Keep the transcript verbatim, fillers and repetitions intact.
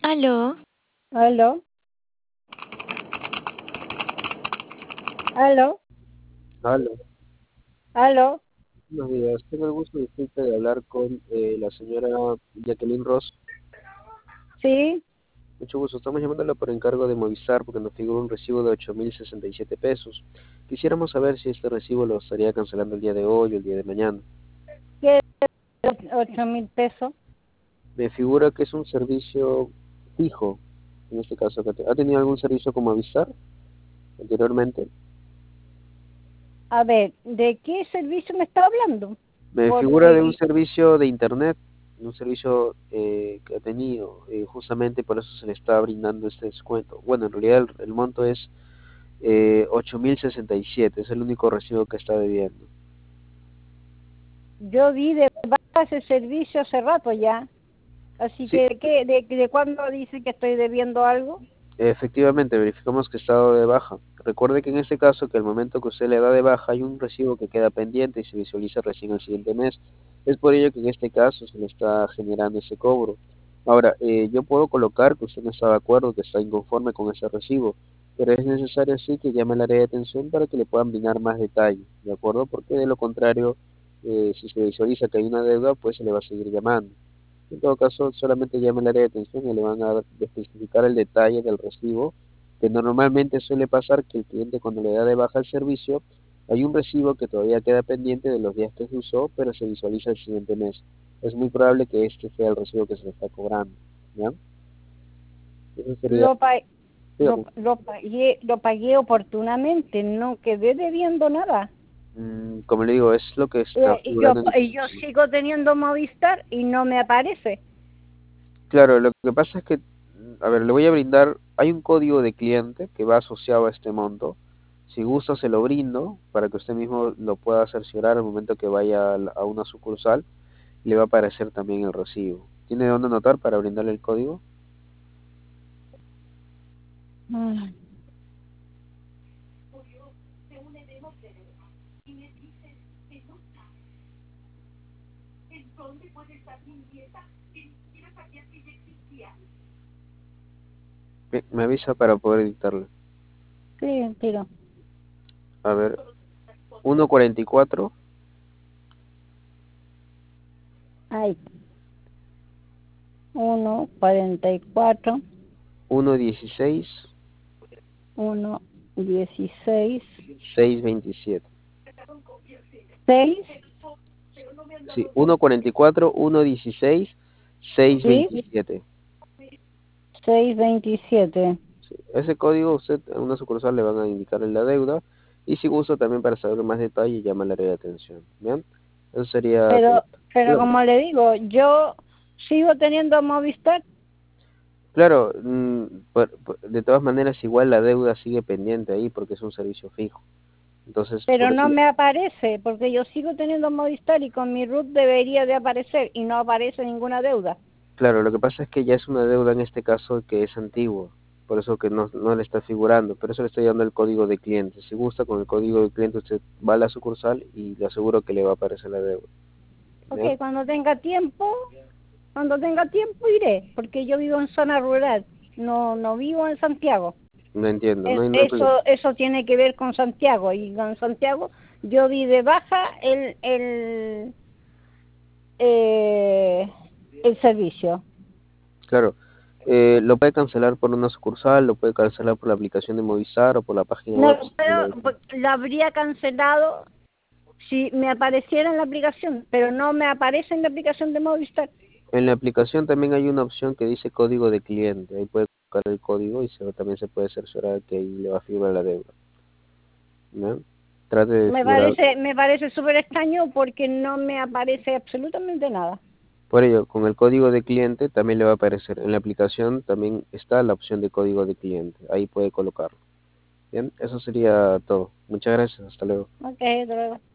Aló, Aló, aló, aló, aló. buenos días. Tengo el gusto disculpe de hablar con eh, la señora Jacqueline Ross. Sí, Mucho gusto. Estamos llamándola por encargo de Movistar porque nos figura un recibo de ocho mil sesenta y siete pesos. Quisiéramos saber si este recibo lo estaría cancelando el día de hoy o el día de mañana. ¿qué es ocho mil pesos? Me figura que es un servicio fijo, en este caso. que te- ¿Ha tenido algún servicio con Movistar anteriormente? A ver, ¿de qué servicio me está hablando? Me figura de un Porque servicio de internet, un servicio eh, que ha tenido, eh, justamente por eso se le está brindando este descuento. Bueno, en realidad el, el monto es eh, ocho mil sesenta y siete, es el único recibo que está debiendo. yo vi de baja ese servicio hace rato ya. Así Sí, que, ¿qué, de, ¿de cuándo dice que estoy debiendo algo? efectivamente, verificamos que está dado de baja. Recuerde que en este caso, que al momento que usted le da de baja, hay un recibo que queda pendiente y se visualiza recién el siguiente mes. Es por ello que en este caso se le está generando ese cobro. Ahora, eh, yo puedo colocar que usted no está de acuerdo, que está inconforme con ese recibo, pero es necesario sí que llame al área de atención para que le puedan brindar más detalle, ¿de acuerdo? Porque de lo contrario, eh, si se visualiza que hay una deuda, pues se le va a seguir llamando. En todo caso, solamente llame al área de atención y le van a especificar el detalle del recibo, que normalmente suele pasar que el cliente cuando le da de baja el servicio, hay un recibo que todavía queda pendiente de los días que se usó, pero se visualiza el siguiente mes. Es muy probable que este sea el recibo que se le está cobrando, ¿ya? Eso sería, Lo, pa- lo, dígame. lo pagué, lo pagué oportunamente, no quedé debiendo nada. Mm, como le digo, es lo que está Eh, y yo, figurando en el y yo sistema. sigo teniendo Movistar y no me aparece. Claro, lo que pasa es que, a ver, le voy a brindar, hay un código de cliente que va asociado a este monto. Si gusta, se lo brindo para que usted mismo lo pueda cerciorar al momento que vaya a la- a una sucursal. Le va a aparecer también el recibo. ¿Tiene dónde anotar para brindarle el código? Ah, Bien, me avisa para poder dictarle. sí, tiro. A ver, uno cuarenta y cuatro, Ay, uno, cuarenta y cuatro, uno dieciséis, uno, dieciséis, seis veintisiete. seis, Sí, uno cuarenta y cuatro, uno dieciséis, seis sí, veintisiete. seis, veintisiete. Sí, ese código usted en una sucursal le van a indicar en la deuda y si gusta también para saber más detalle llama al área de atención. ¿Bien? Eso sería todo. Pero, pero Dígame. como le digo, yo sigo teniendo Movistar, Claro, mm, por- por- de todas maneras igual la deuda sigue pendiente ahí porque es un servicio fijo. Entonces, pero por eso, no me aparece, porque yo sigo teniendo Movistar y con mi root debería de aparecer y no aparece ninguna deuda. claro, lo que pasa es que ya es una deuda en este caso que es antigua, por eso que no, no le está figurando, pero eso le estoy dando el código de cliente. Si gusta, con el código de cliente usted va a la sucursal y le aseguro que le va a aparecer la deuda. Ok, ¿Bien? cuando tenga tiempo, cuando tenga tiempo iré, porque yo vivo en zona rural, no, no vivo en Santiago. No entiendo, no Es- hay, no hay problema. Eso, eso tiene que ver con Santiago y con Santiago yo di de baja el, el, eh, el servicio. Claro, eh, lo puede cancelar por una sucursal, lo puede cancelar por la aplicación de Movistar o por la página No web. lo Si lo puedo, desea. pues, lo habría cancelado si me apareciera en la aplicación, pero no me aparece en la aplicación de Movistar. En la aplicación también hay una opción que dice código de cliente. Ahí puede colocar el código y se, también se puede cerciorar que ahí le va a figurar la deuda. ¿No? Trate de Me figurar. parece, me parece súper extraño porque no me aparece absolutamente nada. Por ello, con el código de cliente también le va a aparecer. En la aplicación también está la opción de código de cliente. Ahí puede colocarlo. Bien, eso sería todo. Muchas gracias. Hasta luego. Ok, luego.